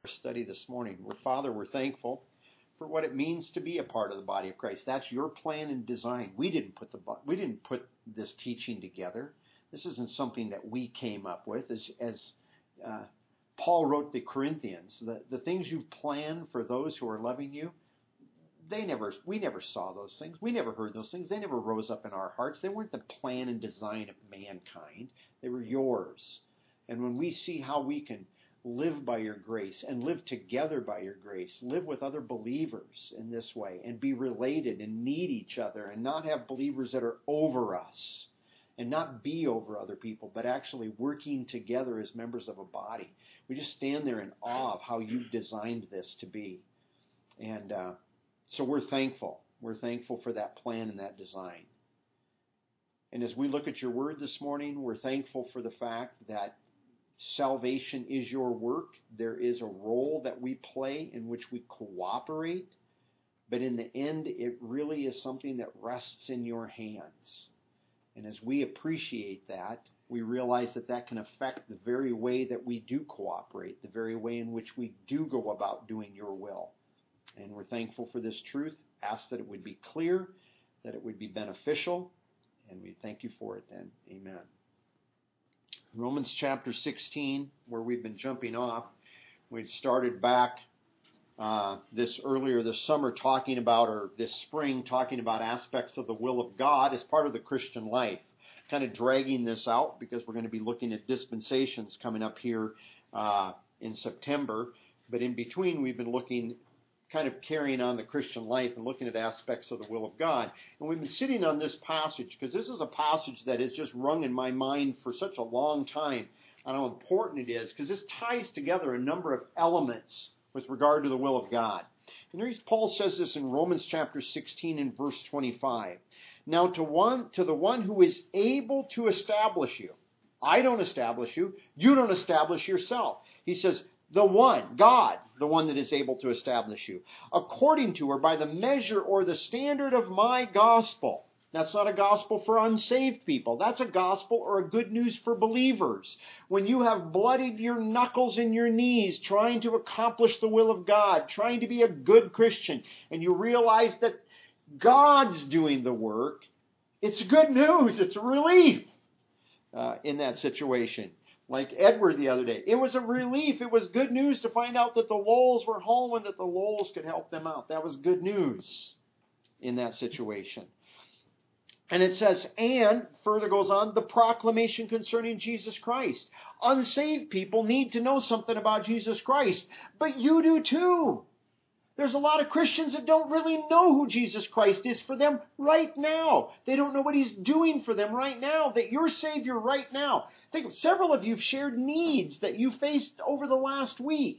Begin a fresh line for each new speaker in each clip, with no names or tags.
Study this morning. Father, we're thankful for what it means to be a part of the body of Christ. That's your plan and design. We didn't put this teaching together. This isn't something that we came up with. As Paul wrote the Corinthians, the things you've planned for those who are loving you, we never saw those things. We never heard those things. They never rose up in our hearts. They weren't the plan and design of mankind. They were yours. And when we see how we can live by your grace and live together by your grace, live with other believers in this way and be related and need each other and not have believers that are over us and not be over other people, but actually working together as members of a body. We just stand there in awe of how you've designed this to be. And so we're thankful. We're thankful for that plan and that design. And as we look at your word this morning, we're thankful for the fact that salvation is your work. There is a role that we play in which we cooperate. But in the end, it really is something that rests in your hands. And as we appreciate that, we realize that that can affect the very way that we do cooperate, the very way in which we do go about doing your will. And we're thankful for this truth. Ask that it would be clear, that it would be beneficial, and we thank you for it then. Amen. Romans chapter 16, where we've been jumping off, we started back earlier this summer talking about, or this spring talking about aspects of the will of God as part of the Christian life. Kind of dragging this out because we're going to be looking at dispensations coming up here in September. But in between, we've been looking, kind of carrying on the Christian life and looking at aspects of the will of God. And we've been sitting on this passage because this is a passage that has just rung in my mind for such a long time on how important it is, because this ties together a number of elements with regard to the will of God. And Paul says this in Romans chapter 16 and verse 25. Now to the one who is able to establish you. I don't establish you. You don't establish yourself. He says, the one, God, the one that is able to establish you, according to or by the measure or the standard of my gospel. That's not a gospel for unsaved people. That's a gospel or a good news for believers. When you have bloodied your knuckles and your knees trying to accomplish the will of God, trying to be a good Christian, and you realize that God's doing the work, it's good news. It's a relief in that situation. Like Edward the other day. It was a relief. It was good news to find out that the Lowells were home and that the Lowells could help them out. That was good news in that situation. And it says, and, further goes on, the proclamation concerning Jesus Christ. Unsaved people need to know something about Jesus Christ. But you do too. There's a lot of Christians that don't really know who Jesus Christ is for them right now. They don't know what He's doing for them right now, that your Savior right now. Think, several of you have shared needs that you faced over the last week.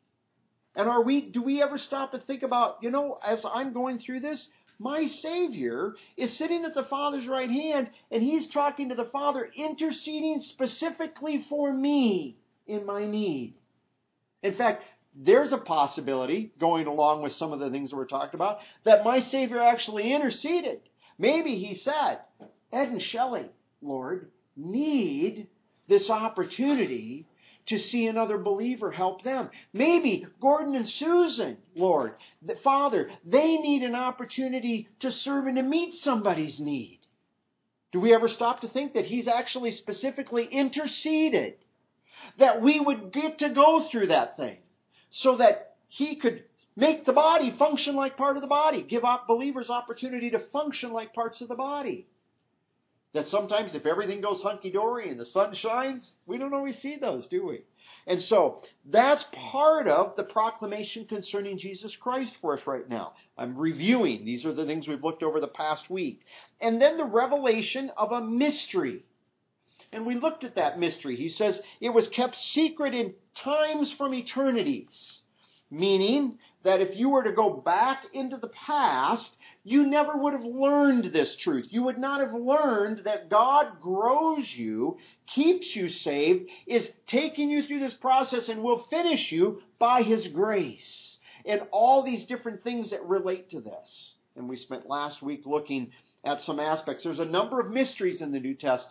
And do we ever stop and think about, as I'm going through this, my Savior is sitting at the Father's right hand, and He's talking to the Father, interceding specifically for me in my need. In fact, there's a possibility, going along with some of the things that we're talking about, that my Savior actually interceded. Maybe He said, Ed and Shelley, Lord, need this opportunity to see another believer help them. Maybe Gordon and Susan, Lord, Father, they need an opportunity to serve and to meet somebody's need. Do we ever stop to think that He's actually specifically interceded, that we would get to go through that thing, so that He could make the body function like part of the body, give believers opportunity to function like parts of the body? That sometimes if everything goes hunky-dory and the sun shines, we don't always see those, do we? And so that's part of the proclamation concerning Jesus Christ for us right now. I'm reviewing. These are the things we've looked over the past week. And then the revelation of a mystery. And we looked at that mystery. He says it was kept secret in times from eternities. Meaning that if you were to go back into the past, you never would have learned this truth. You would not have learned that God grows you, keeps you saved, is taking you through this process and will finish you by His grace. And all these different things that relate to this. And we spent last week looking at some aspects. There's a number of mysteries in the New Testament.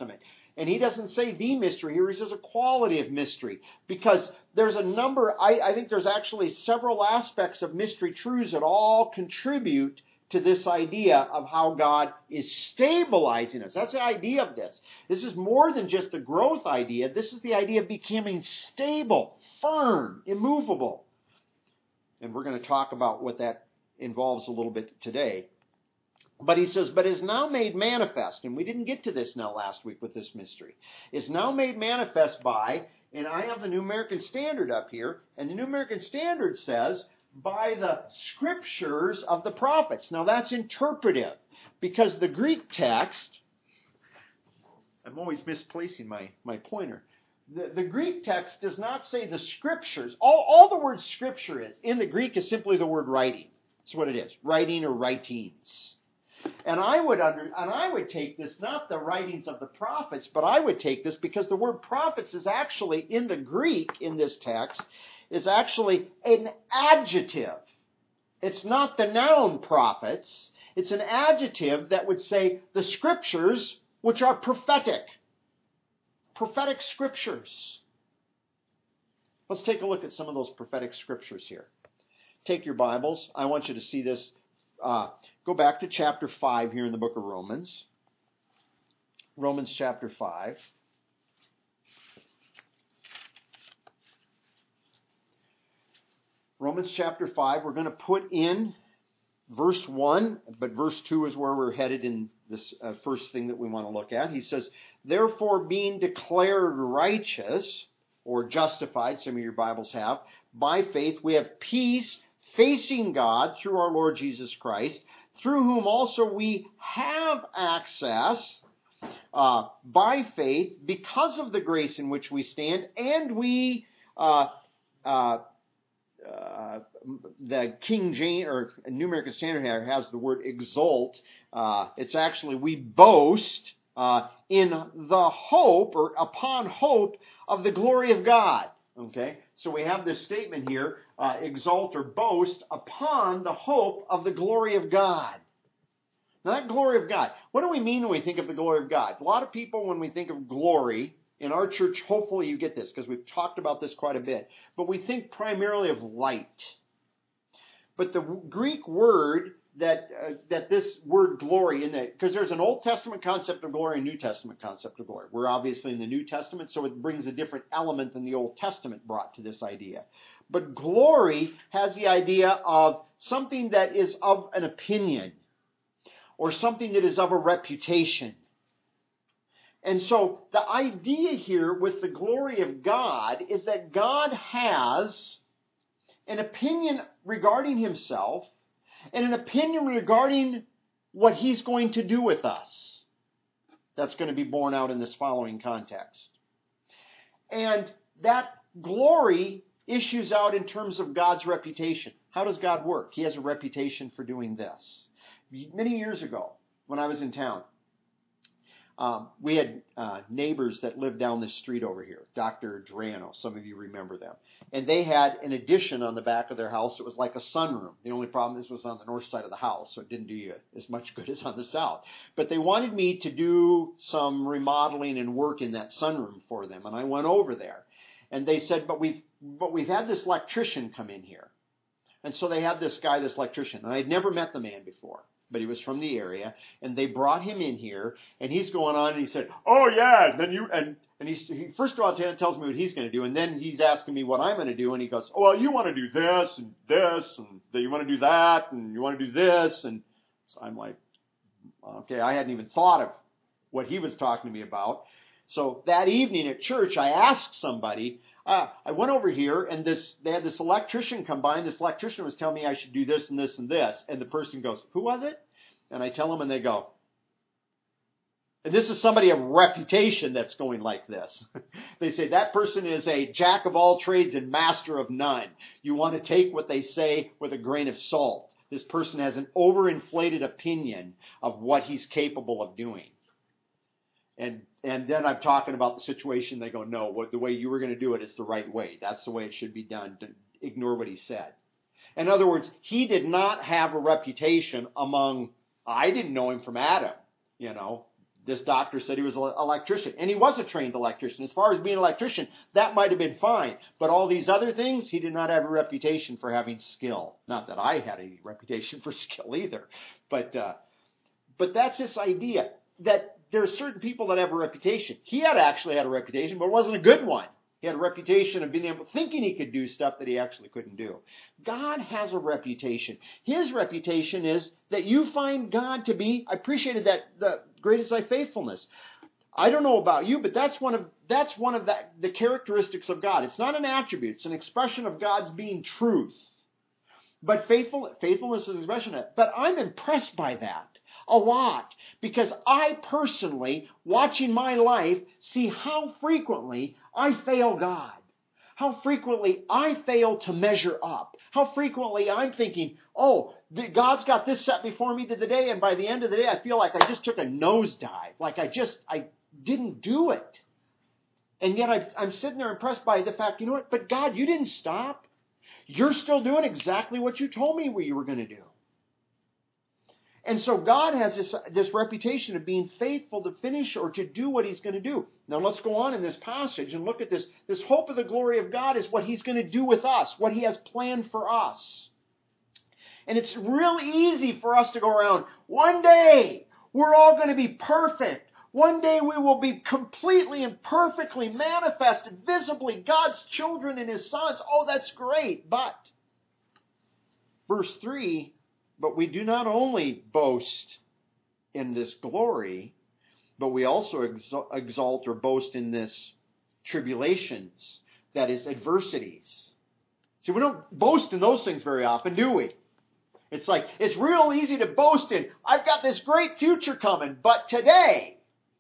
And he doesn't say the mystery here. He says a quality of mystery. Because there's a number, I think there's actually several aspects of mystery truths that all contribute to this idea of how God is stabilizing us. That's the idea of this. This is more than just the growth idea. This is the idea of becoming stable, firm, immovable. And we're going to talk about what that involves a little bit today. But he says, but is now made manifest, and we didn't get to this now last week with this mystery, is now made manifest by, and I have the New American Standard up here, and the New American Standard says, by the scriptures of the prophets. Now that's interpretive, because the Greek text, I'm always misplacing my pointer. The Greek text does not say the scriptures. All the word scripture is, in the Greek, is simply the word writing. That's what it is, writing or writings. And I would take this, not the writings of the prophets, but I would take this because the word prophets is actually, in the Greek, in this text, is actually an adjective. It's not the noun prophets. It's an adjective that would say the scriptures, which are prophetic. Prophetic scriptures. Let's take a look at some of those prophetic scriptures here. Take your Bibles. I want you to see this. Go back to chapter 5 here in the book of Romans. Romans chapter 5. Romans chapter 5, we're going to put in verse 1, but verse 2 is where we're headed in this first thing that we want to look at. He says, therefore being declared righteous, or justified, some of your Bibles have, by faith we have peace facing God through our Lord Jesus Christ, through whom also we have access by faith because of the grace in which we stand, and we, the King James, or New American Standard here has the word exult. It's actually we boast in the hope, or upon hope of the glory of God. Okay, so we have this statement here, exalt or boast upon the hope of the glory of God. Now that glory of God, what do we mean when we think of the glory of God? A lot of people, when we think of glory, in our church, hopefully you get this, because we've talked about this quite a bit, but we think primarily of light. But the Greek word that this word glory, in that, because there's an Old Testament concept of glory and New Testament concept of glory. We're obviously in the New Testament, so it brings a different element than the Old Testament brought to this idea. But glory has the idea of something that is of an opinion, or something that is of a reputation. And so the idea here with the glory of God is that God has an opinion regarding himself, and an opinion regarding what he's going to do with us. That's going to be borne out in this following context. And that glory issues out in terms of God's reputation. How does God work? He has a reputation for doing this. Many years ago, when I was in town, we had neighbors that lived down this street over here, Dr. Drano, some of you remember them. And they had an addition on the back of their house. It was like a sunroom. The only problem is it was on the north side of the house, so it didn't do you as much good as on the south. But they wanted me to do some remodeling and work in that sunroom for them, and I went over there. And they said, but we've had this electrician come in here. And so they had this guy, this electrician, and I had never met the man before, but he was from the area, and they brought him in here, and he's going on, and he said, oh yeah, then you, and he first of all tells me what he's going to do, and then he's asking me what I'm going to do, and he goes, oh, well, you want to do this, and then you want to do that, and you want to do this, and so I'm like, okay, I hadn't even thought of what he was talking to me about. So that evening at church, I asked somebody, I went over here, and they had this electrician come by, and this electrician was telling me I should do this and this and this. And the person goes, who was it? And I tell them, and they go, and this is somebody of reputation that's going like this. They say, that person is a jack of all trades and master of none. You want to take what they say with a grain of salt. This person has an overinflated opinion of what he's capable of doing. And then I'm talking about the situation. They go, no, the way you were going to do it is the right way. That's the way it should be done. Ignore what he said. In other words, he did not have a reputation among, I didn't know him from Adam, this doctor said he was an electrician, and he was a trained electrician. As far as being an electrician, that might have been fine. But all these other things, he did not have a reputation for having skill. Not that I had a reputation for skill either. But that's this idea that there are certain people that have a reputation. He actually had a reputation, but it wasn't a good one. He had a reputation of thinking he could do stuff that he actually couldn't do. God has a reputation. His reputation is that you find God to be, I appreciated that, the great is thy faithfulness. I don't know about you, but that's one of the characteristics of God. It's not an attribute. It's an expression of God's being truth. But faithfulness is an expression of it. But I'm impressed by that a lot, because I personally, watching my life, see how frequently I fail God. How frequently I fail to measure up. How frequently I'm thinking, God's got this set before me today, and by the end of the day I feel like I just took a nosedive. Like I didn't do it. And yet I'm sitting there impressed by the fact, you know what, but God, you didn't stop. You're still doing exactly what you told me you were going to do. And so God has this reputation of being faithful to finish or to do what he's going to do. Now let's go on in this passage and look at this. This hope of the glory of God is what he's going to do with us, what he has planned for us. And it's real easy for us to go around, one day we're all going to be perfect. One day we will be completely and perfectly manifested, visibly, God's children and his sons. Oh, that's great. But, verse 3, but we do not only boast in this glory, but we also exalt or boast in this tribulations, that is, adversities. See, we don't boast in those things very often, do we? It's like, it's real easy to boast in, I've got this great future coming, but today,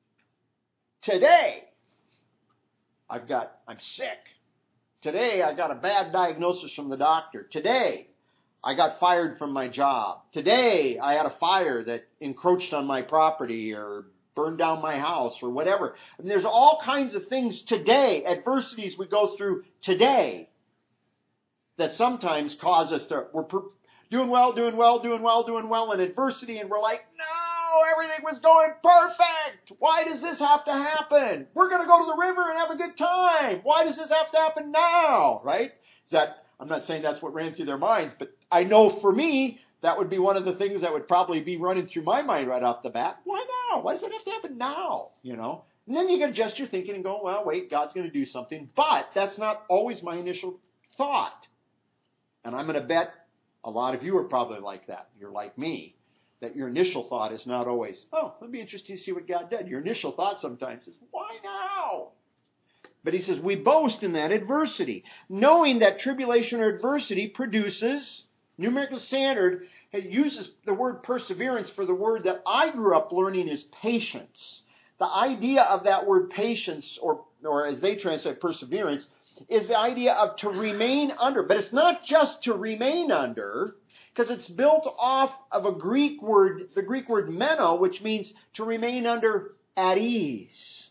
I'm sick. Today, I got a bad diagnosis from the doctor. Today, I got fired from my job. Today, I had a fire that encroached on my property or burned down my house or whatever. And there's all kinds of things today, adversities we go through today, that sometimes cause us to, we're doing well in adversity, and we're like, no, everything was going perfect. Why does this have to happen? We're going to go to the river and have a good time. Why does this have to happen now? Right? I'm not saying that's what ran through their minds, but I know for me, that would be one of the things that would probably be running through my mind right off the bat. Why now? Why does it have to happen now? You know? And then you can adjust your thinking and go, well, wait, God's going to do something. But that's not always my initial thought. And I'm going to bet a lot of you are probably like that. You're like me, that your initial thought is not always, it'll be interesting to see what God did. Your initial thought sometimes is, why now? But he says, we boast in that adversity, knowing that tribulation or adversity produces, New American Standard uses the word perseverance for the word that I grew up learning is patience. The idea of that word patience, or as they translate perseverance, is the idea of to remain under. But it's not just to remain under, because it's built off of the Greek word meno, which means to remain under at ease.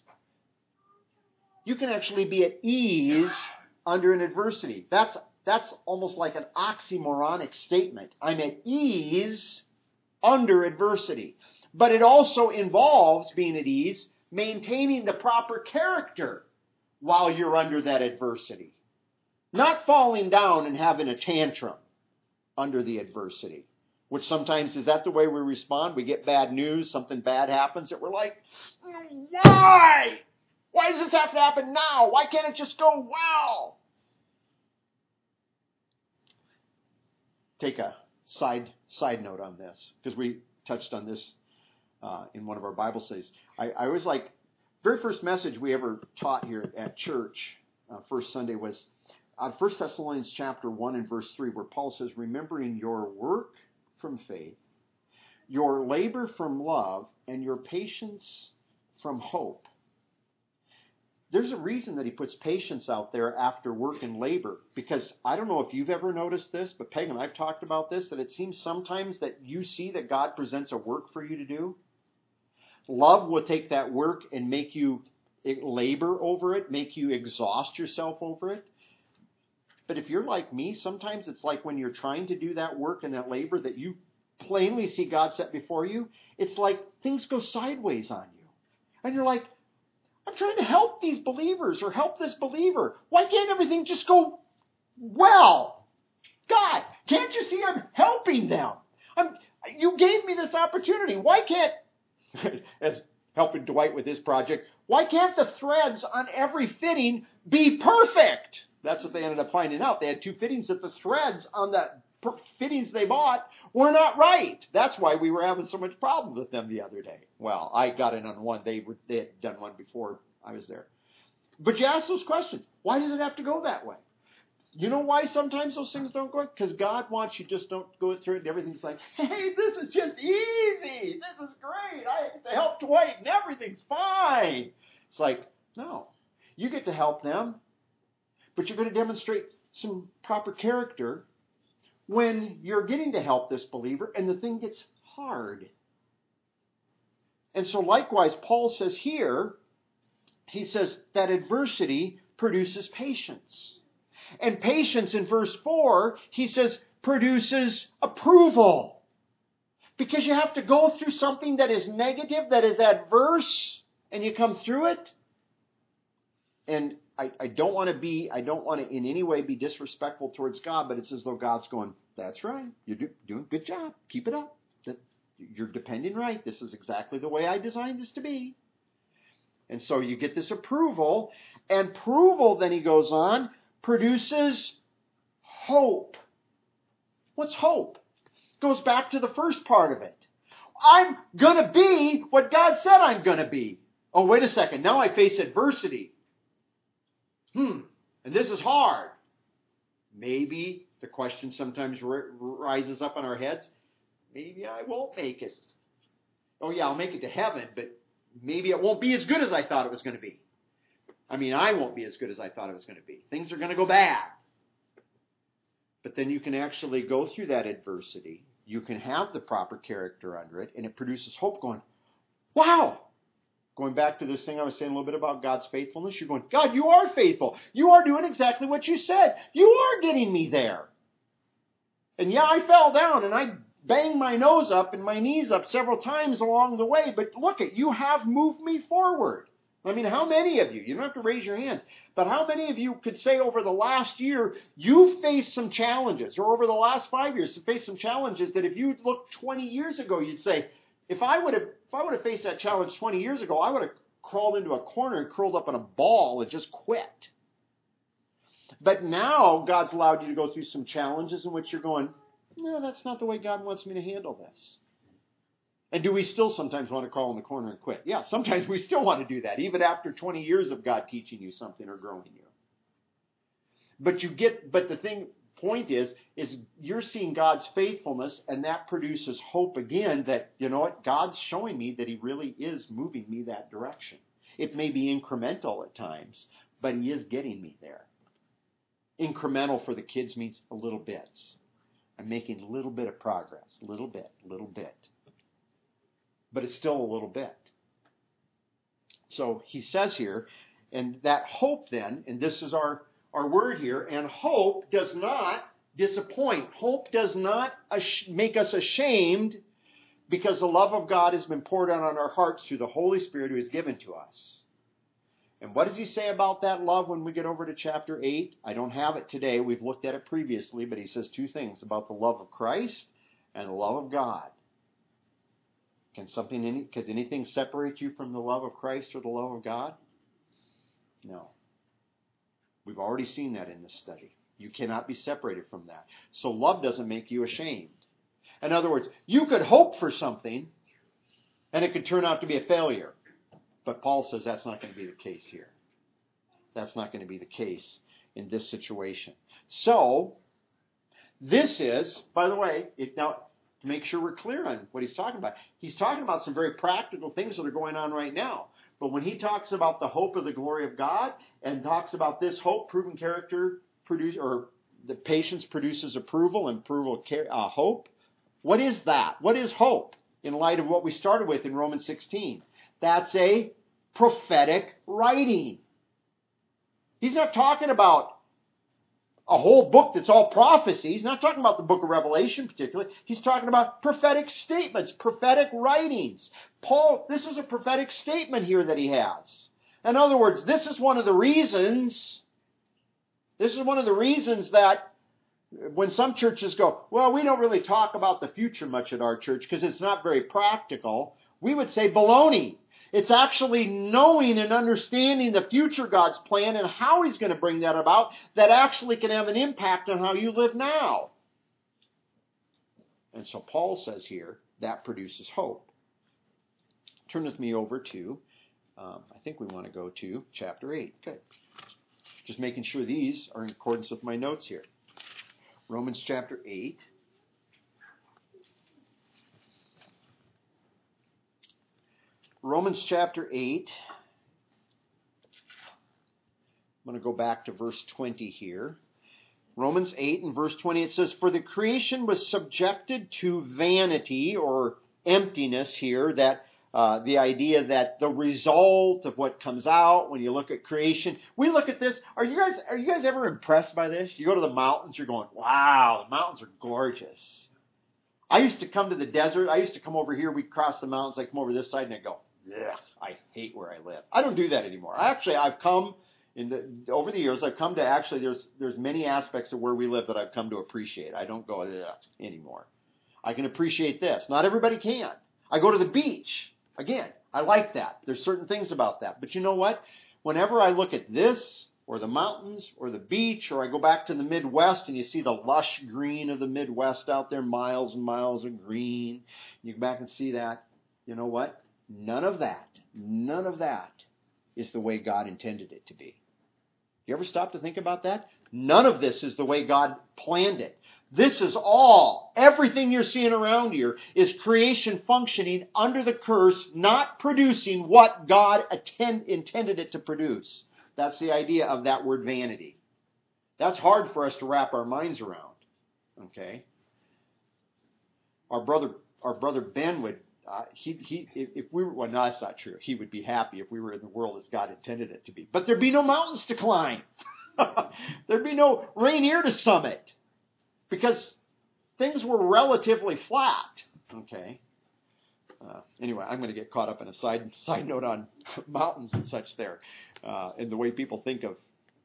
You can actually be at ease under an adversity. That's almost like an oxymoronic statement. I'm at ease under adversity. But it also involves being at ease, maintaining the proper character while you're under that adversity. Not falling down and having a tantrum under the adversity. Which sometimes, is that the way we respond? We get bad news, something bad happens, that we're like, why? Why does this have to happen now? Why can't it just go well? Take a side note on this, because we touched on this in one of our Bible studies. I was like, very first message we ever taught here at church, first Sunday, was on 1 Thessalonians chapter 1 and verse 3, where Paul says, remembering your work from faith, your labor from love, and your patience from hope. There's a reason that he puts patience out there after work and labor, because I don't know if you've ever noticed this, but Peg and I've talked about this, that it seems sometimes that you see that God presents a work for you to do. Love will take that work and make you labor over it, make you exhaust yourself over it. But if you're like me, sometimes it's like when you're trying to do that work and that labor that you plainly see God set before you, it's like things go sideways on you. And you're like, I'm trying to help these believers or help this believer. Why can't everything just go well? God, can't you see I'm helping them? You gave me this opportunity. Why can't, as helping Dwight with his project, why can't the threads on every fitting be perfect? That's what they ended up finding out. They had 2 fittings that the threads on the fittings they bought were not right. That's why we were having so much problems with them the other day. Well, I got in on one. They had done one before I was there. But you ask those questions. Why does it have to go that way? You know why sometimes those things don't go? Because God wants you just don't go through it and everything's like, hey, this is just easy. This is great. I get to help Dwight and everything's fine. It's like, no. You get to help them, but you're going to demonstrate some proper character when you're getting to help this believer and the thing gets hard. And so likewise, Paul says here, he says that adversity produces patience. And patience in verse 4, he says, produces approval. Because you have to go through something that is negative, that is adverse, and you come through it. And I don't want to in any way be disrespectful towards God, but it's as though God's going, that's right, you're doing a good job, keep it up. You're depending right, this is exactly the way I designed this to be. And so you get this approval, and approval, then he goes on, produces hope. What's hope? Goes back to the first part of it. I'm going to be what God said I'm going to be. Oh, wait a second, now I face adversity. And this is hard. Maybe the question sometimes rises up in our heads, maybe I won't make it. Oh yeah, I'll make it to heaven, but maybe it won't be as good as I thought it was going to be. I won't be as good as I thought it was going to be. Things are going to go bad. But then you can actually go through that adversity. You can have the proper character under it, and it produces hope going, wow! Going back to this thing I was saying a little bit about God's faithfulness, you're going, God, you are faithful. You are doing exactly what you said. You are getting me there. And yeah, I fell down, and I banged my nose up and my knees up several times along the way, but look at, you have moved me forward. How many of you don't have to raise your hands, but how many of you could say over the last year, you faced some challenges, or over the last 5 years, you faced some challenges that if you looked 20 years ago, you'd say, if I would have faced that challenge 20 years ago, I would have crawled into a corner and curled up in a ball and just quit. But now God's allowed you to go through some challenges in which you're going, no, that's not the way God wants me to handle this. And do we still sometimes want to crawl in the corner and quit? Yeah, sometimes we still want to do that, even after 20 years of God teaching you something or growing you. But the point is you're seeing God's faithfulness, and that produces hope again that, you know what, God's showing me that he really is moving me that direction. It may be incremental at times, but he is getting me there. Incremental for the kids means a little bits. I'm making a little bit of progress, little bit. But it's still a little bit. So he says here, and that hope then, and this is our word here, and hope does not disappoint. Hope does not make us ashamed, because the love of God has been poured out on our hearts through the Holy Spirit who is given to us. And what does he say about that love when we get over to chapter 8? I don't have it today. We've looked at it previously, but he says 2 things about the love of Christ and the love of God. Can anything separate you from the love of Christ or the love of God? No. We've already seen that in this study. You cannot be separated from that. So love doesn't make you ashamed. In other words, you could hope for something and it could turn out to be a failure. But Paul says that's not going to be the case here. That's not going to be the case in this situation. So, this is, by the way, now to make sure we're clear on what he's talking about. He's talking about some very practical things that are going on right now. But when he talks about the hope of the glory of God and talks about this hope, proven character or the patience produces approval and hope. What is that? What is hope in light of what we started with in Romans 16? That's a prophetic writing. He's not talking about a whole book that's all prophecy. He's not talking about the book of Revelation particularly. He's talking about prophetic statements, prophetic writings. Paul, this is a prophetic statement here that he has. In other words, this is one of the reasons that when some churches go, well, we don't really talk about the future much at our church because it's not very practical, we would say baloney. It's actually knowing and understanding the future God's plan and how He's going to bring that about that actually can have an impact on how you live now. And so Paul says here, that produces hope. Turn with me over to, I think we want to go to chapter 8. Okay. Just making sure these are in accordance with my notes here. Romans chapter 8. Romans chapter 8. I'm going to go back to verse 20 here. Romans 8 and verse 20, it says, for the creation was subjected to vanity or emptiness here, that the idea that the result of what comes out when you look at creation. We look at this. Are you guys ever impressed by this? You go to the mountains, you're going, wow, the mountains are gorgeous. I used to come to the desert. I used to come over here. We'd cross the mountains. I'd come over this side and I'd go, yeah, I hate where I live. I don't do that anymore. I've come over the years. I've come to actually. There's many aspects of where we live that I've come to appreciate. I don't go anymore. I can appreciate this. Not everybody can. I go to the beach again. I like that. There's certain things about that. But you know what? Whenever I look at this or the mountains or the beach, or I go back to the Midwest and you see the lush green of the Midwest out there, miles and miles of green. You go back and see that. You know what? None of that is the way God intended it to be. You ever stop to think about that? None of this is the way God planned it. This is everything you're seeing around here is creation functioning under the curse, not producing what God intended it to produce. That's the idea of that word vanity. That's hard for us to wrap our minds around. Okay? Our brother Ben would, if we were, well, no, that's not true. He would be happy if we were in the world as God intended it to be. But there'd be no mountains to climb. There'd be no Rainier to summit. Because things were relatively flat. Okay. Anyway, I'm going to get caught up in a side note on mountains and such there, and the way people think of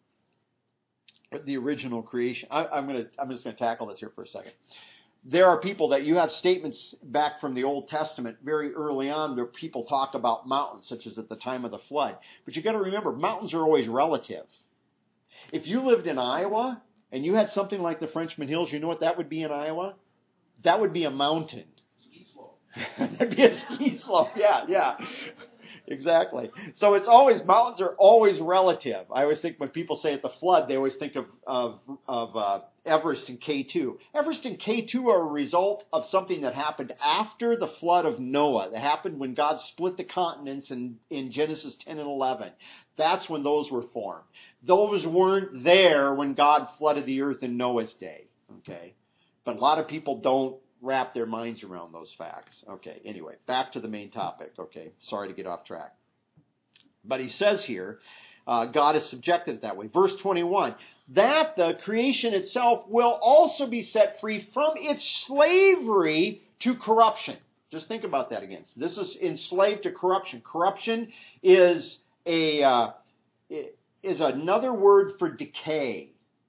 the original creation. I'm just going to tackle this here for a second. There are people that you have statements back from the Old Testament very early on where people talk about mountains, such as at the time of the flood. But you got to remember, mountains are always relative. If you lived in Iowa and you had something like the Frenchman Hills, you know what that would be in Iowa? That would be a mountain.
Ski slope.
That'd be a ski slope. Yeah. Exactly. So mountains are always relative. I always think when people say at the flood, they always think of Everest and K2. Everest and K2 are a result of something that happened after the flood of Noah. That happened when God split the continents in Genesis 10 and 11. That's when those were formed. Those weren't there when God flooded the earth in Noah's day. Okay? But a lot of people don't wrap their minds around those facts. Okay, anyway, back to the main topic. Okay, sorry to get off track. But he says here, God is subjected that way. Verse 21, that the creation itself will also be set free from its slavery to corruption. Just think about that again. So this is enslaved to corruption. Corruption is another word for decay.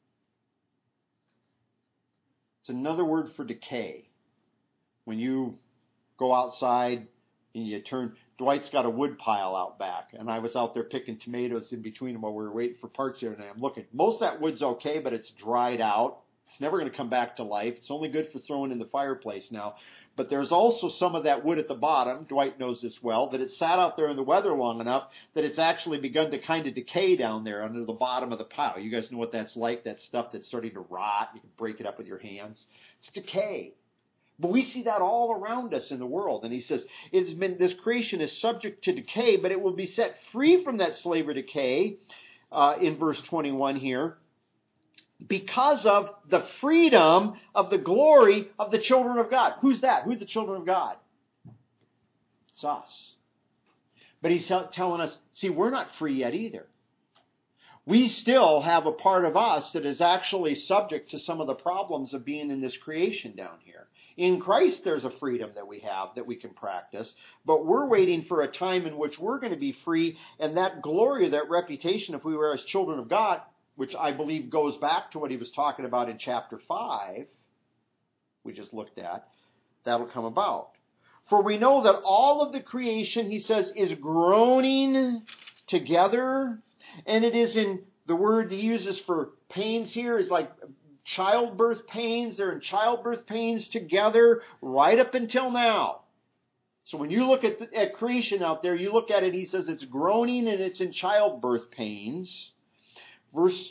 It's another word for decay. When you go outside and you turn, Dwight's got a wood pile out back, and I was out there picking tomatoes in between them while we were waiting for parts here, and I'm looking. Most of that wood's okay, but it's dried out. It's never going to come back to life. It's only good for throwing in the fireplace now. But there's also some of that wood at the bottom, Dwight knows this well, that it sat out there in the weather long enough that it's actually begun to kind of decay down there under the bottom of the pile. You guys know what that's like, that stuff that's starting to rot. You can break it up with your hands. It's decay. But we see that all around us in the world. And he says, this creation is subject to decay, but it will be set free from that slavery decay in verse 21 here because of the freedom of the glory of the children of God. Who's that? Who's the children of God? It's us. But he's telling us, see, we're not free yet either. we still have a part of us that is actually subject to some of the problems of being in this creation down here. In Christ, there's a freedom that we have that we can practice, but we're waiting for a time in which we're going to be free, and that glory, that reputation, if we were as children of God, which I believe goes back to what he was talking about in chapter 5, we just looked at, that'll come about. For we know that all of the creation, he says, is groaning together, and it is in, the word he uses for pains here is like childbirth pains. They're in childbirth pains together right up until now. So when you look at creation out there, you look at it, he says it's groaning and it's in childbirth pains. Verse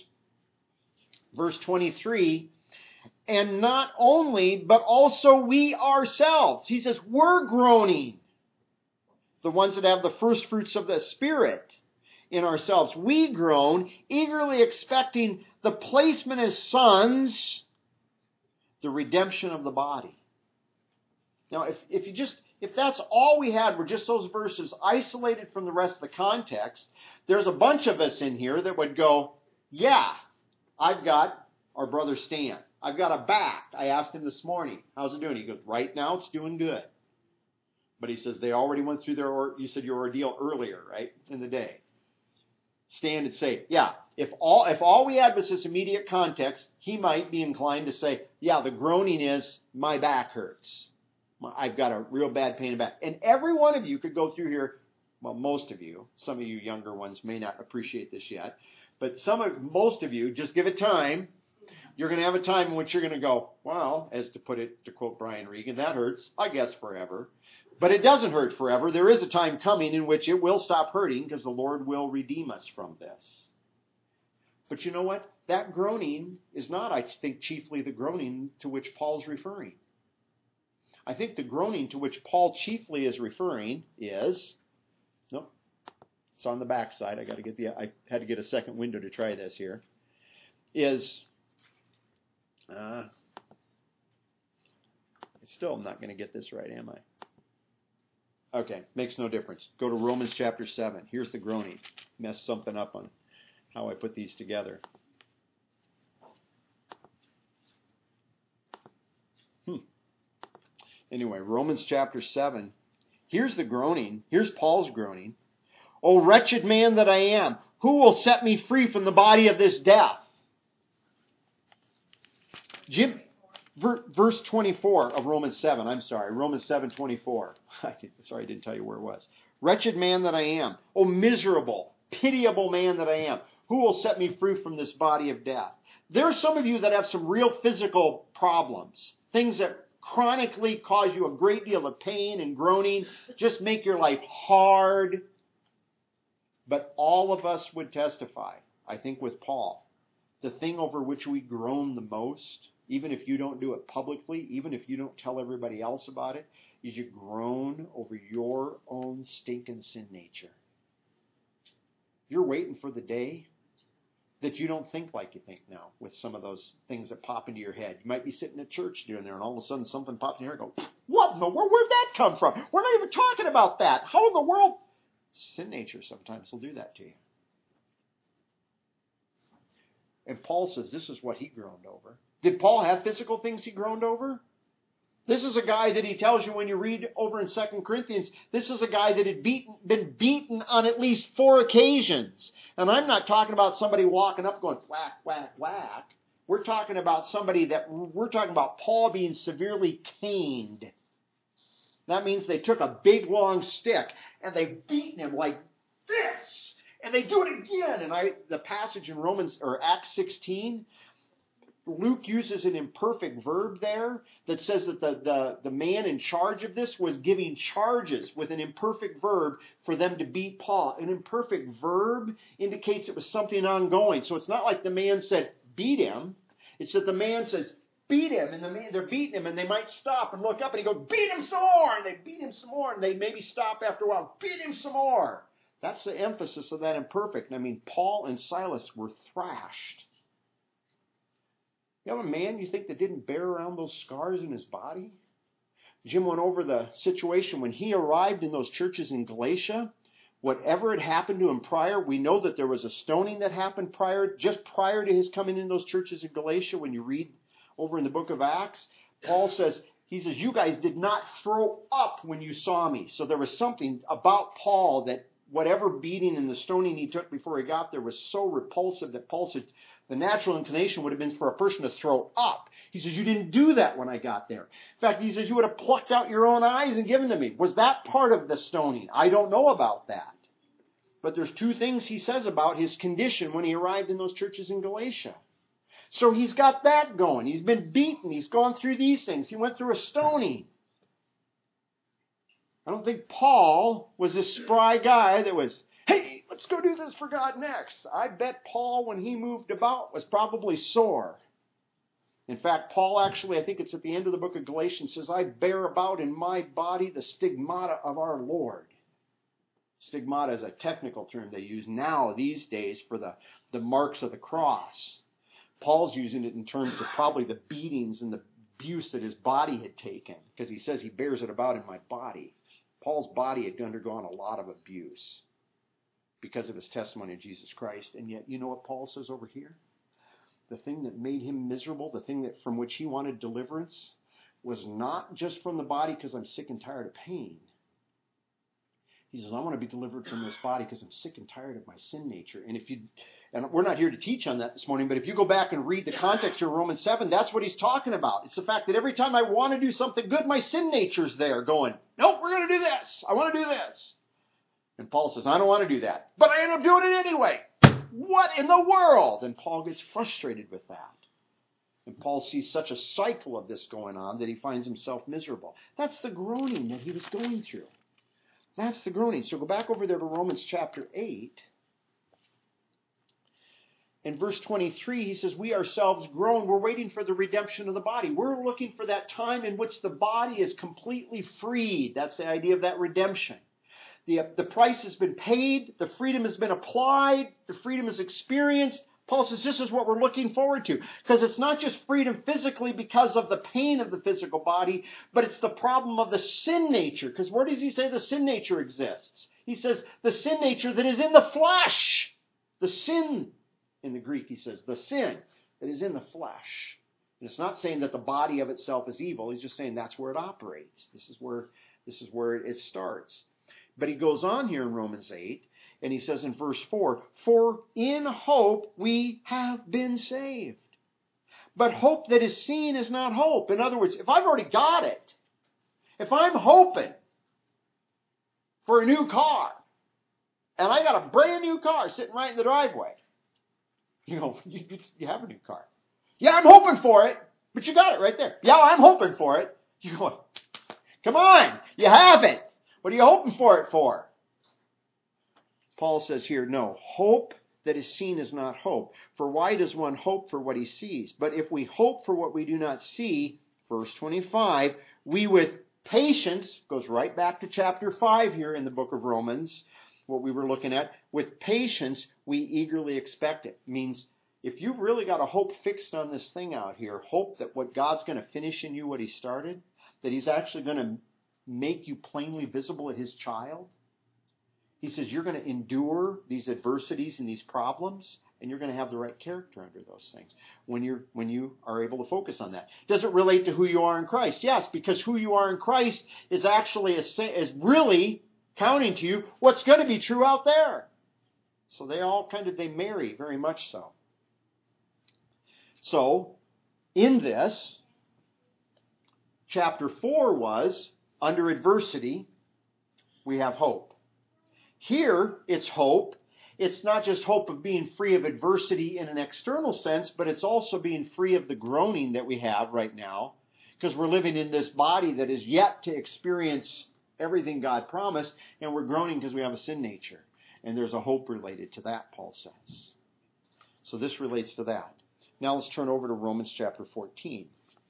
23, and not only, but also we ourselves. He says we're groaning. The ones that have the first fruits of the Spirit in ourselves. We groan, eagerly expecting the placement as sons, the redemption of the body. Now, if that's all we had were just those verses isolated from the rest of the context, there's a bunch of us in here that would go, yeah, I've got our brother Stan. I've got a back. I asked him this morning, how's it doing? He goes, right now it's doing good. But he says they already went through you said your ordeal earlier, right, in the day. Stan would say, yeah, if all we had was this immediate context, he might be inclined to say, yeah, the groaning is my back hurts. I've got a real bad pain in the back. And every one of you could go through here, well, most of you, some of you younger ones may not appreciate this yet, but most of you, just give it time. You're going to have a time in which you're going to go, well, to quote Brian Regan, that hurts, I guess, forever. But it doesn't hurt forever. There is a time coming in which it will stop hurting because the Lord will redeem us from this. But you know what? That groaning is not, I think, chiefly the groaning to which Paul's referring. I think the groaning to which Paul chiefly is referring is, nope, it's on the back side. I had to get a second window to try this here. I'm not going to get this right, am I? Okay, makes no difference. Go to Romans chapter 7. Here's the groaning. Messed something up on how I put these together. Anyway, Romans chapter 7. Here's the groaning. Here's Paul's groaning. O wretched man that I am, who will set me free from the body of this death? Verse 24 of Romans 7. I'm sorry, Romans 7:24. Sorry, I didn't tell you where it was. Wretched man that I am. O miserable, pitiable man that I am. Who will set me free from this body of death? There are some of you that have some real physical problems. Things that chronically cause you a great deal of pain and groaning. Just make your life hard. But all of us would testify, I think with Paul, the thing over which we groan the most, even if you don't do it publicly, even if you don't tell everybody else about it, is you groan over your own stinking sin nature. You're waiting for the day that you don't think like you think now with some of those things that pop into your head. You might be sitting at church doing there and all of a sudden something pops in your head and go, what in the world? Where'd that come from? We're not even talking about that. How in the world? Sin nature sometimes will do that to you. And Paul says this is what he groaned over. Did Paul have physical things he groaned over? This is a guy that he tells you when you read over in 2 Corinthians, this is a guy that had been beaten on at least 4 occasions. And I'm not talking about somebody walking up going whack, whack, whack. We're talking about Paul being severely caned. That means they took a big long stick and they beaten him like this. And they do it again. And the passage in Acts 16, Luke uses an imperfect verb there that says that the man in charge of this was giving charges with an imperfect verb for them to beat Paul. An imperfect verb indicates it was something ongoing. So it's not like the man said, beat him. It's that the man says, beat him. And they're beating him and they might stop and look up and he goes, beat him some more. And they beat him some more and they maybe stop after a while, beat him some more. That's the emphasis of that imperfect. I mean, Paul and Silas were thrashed. You have a man you think that didn't bear around those scars in his body? Jim went over the situation when he arrived in those churches in Galatia, whatever had happened to him prior, we know that there was a stoning that happened just prior to his coming in those churches in Galatia. When you read over in the book of Acts, Paul says, you guys did not throw up when you saw me. So there was something about Paul that whatever beating and the stoning he took before he got there was so repulsive that Paul said the natural inclination would have been for a person to throw up. He says, you didn't do that when I got there. In fact, he says, you would have plucked out your own eyes and given to me. Was that part of the stoning? I don't know about that. But there's two things he says about his condition when he arrived in those churches in Galatia. So he's got that going. He's been beaten. He's gone through these things. He went through a stoning. I don't think Paul was this spry guy that was, hey, let's go do this for God next. I bet Paul, when he moved about, was probably sore. In fact, Paul actually, I think it's at the end of the book of Galatians, says, I bear about in my body the stigmata of our Lord. Stigmata is a technical term they use now these days for the marks of the cross. Paul's using it in terms of probably the beatings and the abuse that his body had taken, because he says he bears it about in my body. Paul's body had undergone a lot of abuse because of his testimony of Jesus Christ. And yet, you know what Paul says over here? The thing that made him miserable, the thing that from which he wanted deliverance, was not just from the body because I'm sick and tired of pain. He says, I want to be delivered from this body because I'm sick and tired of my sin nature. And we're not here to teach on that this morning, but if you go back and read the context of Romans 7, that's what he's talking about. It's the fact that every time I want to do something good, my sin nature's there going, nope, we're going to do this. I want to do this. And Paul says, I don't want to do that. But I end up doing it anyway. What in the world? And Paul gets frustrated with that. And Paul sees such a cycle of this going on that he finds himself miserable. That's the groaning that he was going through. That's the groaning. So go back over there to Romans chapter 8. In verse 23, he says, we ourselves groan. We're waiting for the redemption of the body. We're looking for that time in which the body is completely freed. That's the idea of that redemption. The price has been paid. The freedom has been applied. The freedom is experienced. Paul says this is what we're looking forward to. Because it's not just freedom physically because of the pain of the physical body, but it's the problem of the sin nature. Because where does he say the sin nature exists? He says the sin nature that is in the flesh. The sin, in the Greek, he says, the sin that is in the flesh. And it's not saying that the body of itself is evil. He's just saying that's where it operates. This is where it starts. But he goes on here in Romans 8, and he says in verse 4, for in hope we have been saved. But hope that is seen is not hope. In other words, if I've already got it, if I'm hoping for a new car, and I got a brand new car sitting right in the driveway, you have a new car. Yeah, I'm hoping for it, but you got it right there. Yeah, I'm hoping for it. You go, come on, you have it. What are you hoping for it for? Paul says here, no, hope that is seen is not hope. For why does one hope for what he sees? But if we hope for what we do not see, verse 25, we with patience, goes right back to chapter 5 here in the book of Romans, what we were looking at, with patience we eagerly expect it. Means if you've really got a hope fixed on this thing out here, hope that what God's going to finish in you what he started, that he's actually going to make you plainly visible at his child. He says you're going to endure these adversities and these problems, and you're going to have the right character under those things when you are able to focus on that. Does it relate to who you are in Christ? Yes, because who you are in Christ is actually is really counting to you what's going to be true out there. So they marry very much so. So in this, chapter 4 was under adversity, we have hope. Here, it's hope. It's not just hope of being free of adversity in an external sense, but it's also being free of the groaning that we have right now, because we're living in this body that is yet to experience everything God promised, and we're groaning because we have a sin nature. And there's a hope related to that, Paul says. So this relates to that. Now let's turn over to Romans chapter 14.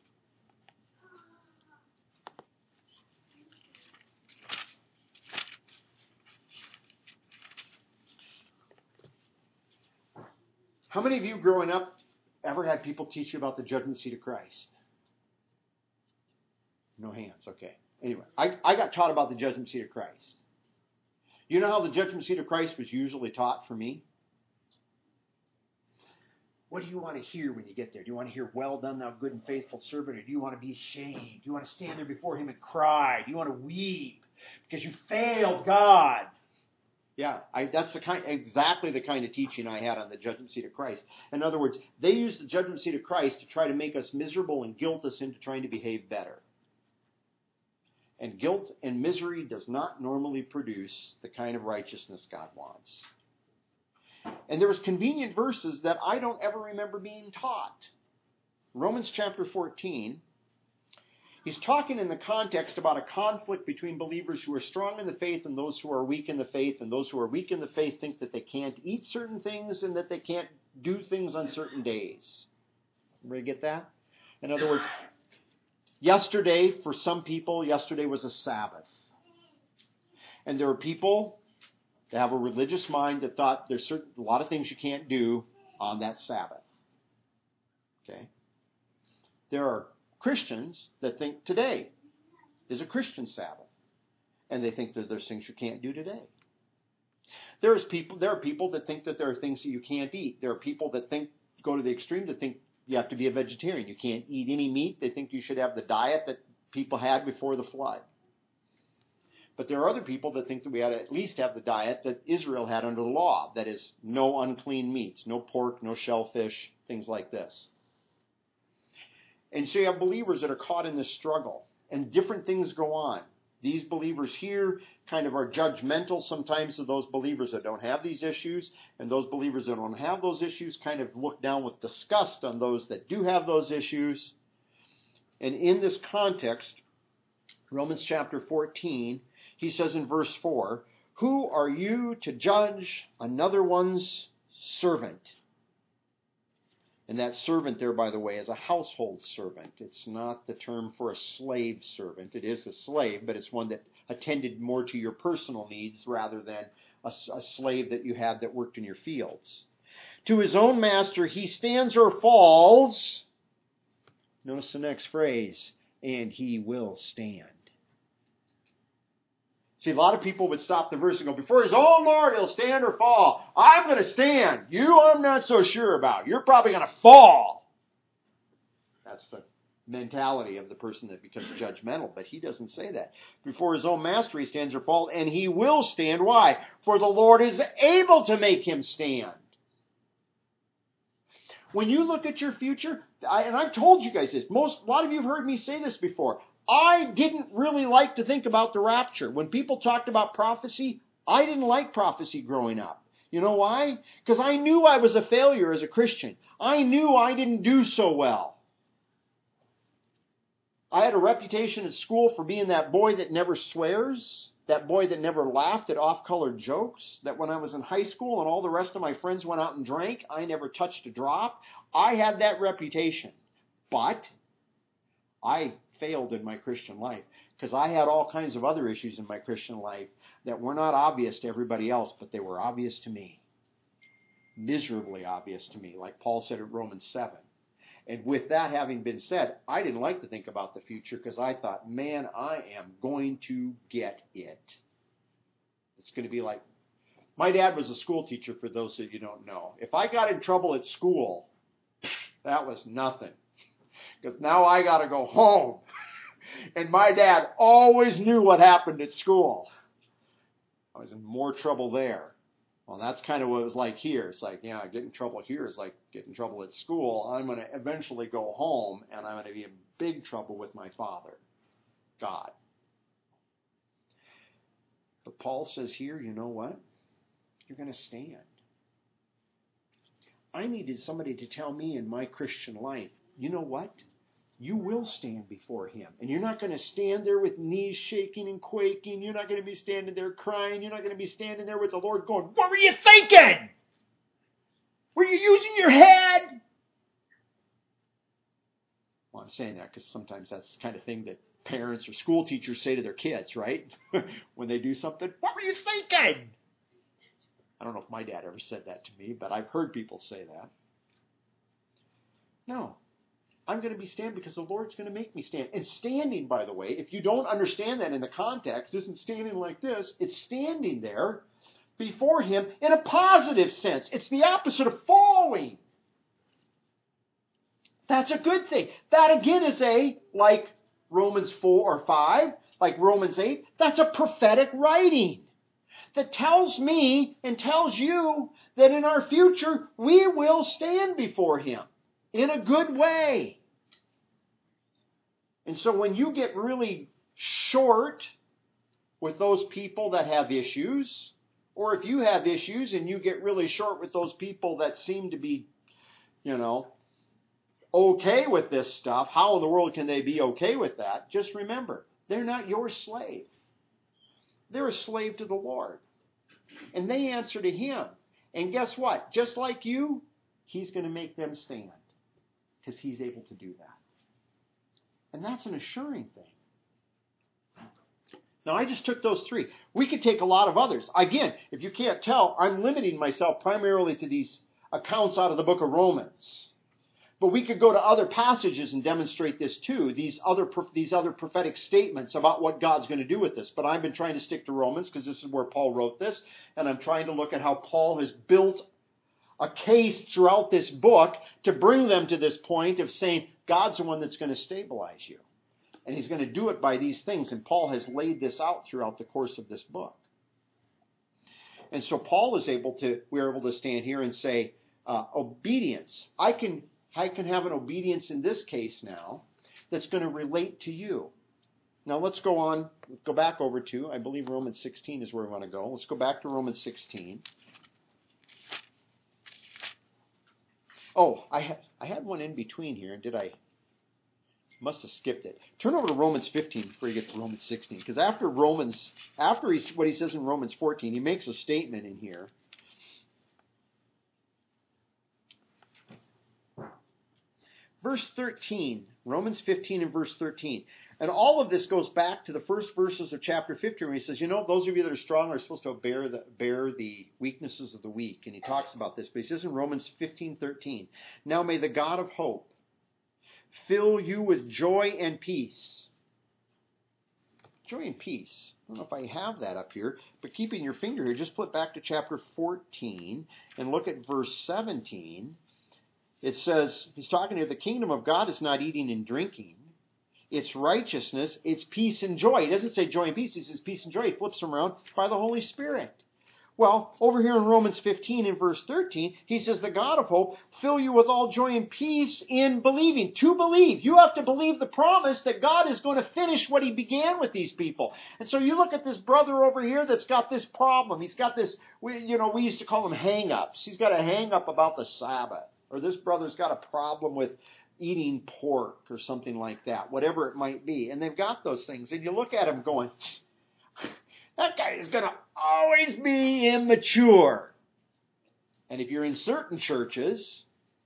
How many of you growing up ever had people teach you about the judgment seat of Christ? No hands, okay. Anyway, I got taught about the judgment seat of Christ. You know how the judgment seat of Christ was usually taught for me? What do you want to hear when you get there? Do you want to hear, well done, thou good and faithful servant? Or do you want to be ashamed? Do you want to stand there before him and cry? Do you want to weep because you failed God? Yeah, that's exactly the kind of teaching I had on the judgment seat of Christ. In other words, they use the judgment seat of Christ to try to make us miserable and guilt us into trying to behave better. And guilt and misery does not normally produce the kind of righteousness God wants. And there was convenient verses that I don't ever remember being taught. Romans chapter 14, he's talking in the context about a conflict between believers who are strong in the faith and those who are weak in the faith. And those who are weak in the faith think that they can't eat certain things and that they can't do things on certain days. Everybody get that? In other words, yesterday, for some people, yesterday was a Sabbath. And there are people that have a religious mind that thought there's a lot of things you can't do on that Sabbath. Okay? There are Christians that think today is a Christian Sabbath. And they think that there's things you can't do today. There are people that think that there are things that you can't eat. There are people that go to the extreme that think you have to be a vegetarian. You can't eat any meat. They think you should have the diet that people had before the flood. But there are other people that think that we ought to at least have the diet that Israel had under the law. That is, no unclean meats, no pork, no shellfish, things like this. And so you have believers that are caught in this struggle. And different things go on. These believers here kind of are judgmental sometimes of those believers that don't have these issues. And those believers that don't have those issues kind of look down with disgust on those that do have those issues. And in this context, Romans chapter 14, he says in verse 4, who are you to judge another one's servant? And that servant there, by the way, is a household servant. It's not the term for a slave servant. It is a slave, but it's one that attended more to your personal needs rather than a slave that you had that worked in your fields. To his own master he stands or falls. Notice the next phrase, and he will stand. See, a lot of people would stop the verse and go, before his own Lord, he'll stand or fall. I'm going to stand. You, I'm not so sure about. You're probably going to fall. That's the mentality of the person that becomes judgmental, but he doesn't say that. Before his own master, he stands or falls, and he will stand. Why? For the Lord is able to make him stand. When you look at your future, and I've told you guys this, a lot of you have heard me say this before, I didn't really like to think about the rapture. When people talked about prophecy, I didn't like prophecy growing up. You know why? Because I knew I was a failure as a Christian. I knew I didn't do so well. I had a reputation at school for being that boy that never swears, that boy that never laughed at off-color jokes, that when I was in high school and all the rest of my friends went out and drank, I never touched a drop. I had that reputation. But I failed in my Christian life because I had all kinds of other issues in my Christian life that were not obvious to everybody else, but they were obvious to me. Miserably obvious to me, like Paul said in Romans 7. And with that having been said, I didn't like to think about the future because I thought, man, I am going to get it. It's going to be like, my dad was a school teacher, for those of you who don't know. If I got in trouble at school, that was nothing. Because now I got to go home. And my dad always knew what happened at school. I was in more trouble there. Well, that's kind of what it was like here. It's like, yeah, getting in trouble here is like getting in trouble at school. I'm going to eventually go home, and I'm going to be in big trouble with my Father, God. But Paul says here, you know what? You're going to stand. I needed somebody to tell me in my Christian life, you know what? You will stand before him. And you're not going to stand there with knees shaking and quaking. You're not going to be standing there crying. You're not going to be standing there with the Lord going, what were you thinking? Were you using your head? Well, I'm saying that because sometimes that's the kind of thing that parents or school teachers say to their kids, right? When they do something, what were you thinking? I don't know if my dad ever said that to me, but I've heard people say that. No. I'm going to be standing because the Lord's going to make me stand. And standing, by the way, if you don't understand that in the context, isn't standing like this. It's standing there before Him in a positive sense. It's the opposite of falling. That's a good thing. That again is like Romans 4 or 5, like Romans 8, that's a prophetic writing that tells me and tells you that in our future we will stand before Him in a good way. And so when you get really short with those people that have issues, or if you have issues and you get really short with those people that seem to be, okay with this stuff, how in the world can they be okay with that? Just remember, they're not your slave. They're a slave to the Lord. And they answer to Him. And guess what? Just like you, He's going to make them stand. Because He's able to do that. And that's an assuring thing. Now, I just took those 3. We could take a lot of others. Again, if you can't tell, I'm limiting myself primarily to these accounts out of the book of Romans. But we could go to other passages and demonstrate this too, these other prophetic statements about what God's going to do with this. But I've been trying to stick to Romans because this is where Paul wrote this, and I'm trying to look at how Paul has built a case throughout this book to bring them to this point of saying God's the one that's going to stabilize you. And He's going to do it by these things, and Paul has laid this out throughout the course of this book. And so we're able to stand here and say, obedience. I can have an obedience in this case now that's going to relate to you. Now let's go back over to, I believe Romans 16 is where we want to go. Let's go back to Romans 16. Oh, I had one in between here. Must have skipped it. Turn over to Romans 15 before you get to Romans 16. Because after what he says in Romans 14, he makes a statement in here. Verse 13, Romans 15 and verse 13. And all of this goes back to the first verses of chapter 15 where he says, those of you that are strong are supposed to bear the weaknesses of the weak. And he talks about this. But he says in Romans 15:13, now may the God of hope fill you with joy and peace. Joy and peace. I don't know if I have that up here, but keeping your finger here, just flip back to chapter 14 and look at verse 17. It says, he's talking here, the kingdom of God is not eating and drinking. It's righteousness, it's peace and joy. He doesn't say joy and peace, he says peace and joy. He flips them around by the Holy Spirit. Well, over here in Romans 15 and verse 13, he says, the God of hope fill you with all joy and peace in believing. To believe. You have to believe the promise that God is going to finish what He began with these people. And so you look at this brother over here that's got this problem. He's got this, we used to call them hang-ups. He's got a hang-up about the Sabbath. Or this brother's got a problem with eating pork or something like that, whatever it might be. And they've got those things. And you look at him going, that guy is going to always be immature. And if you're in certain churches,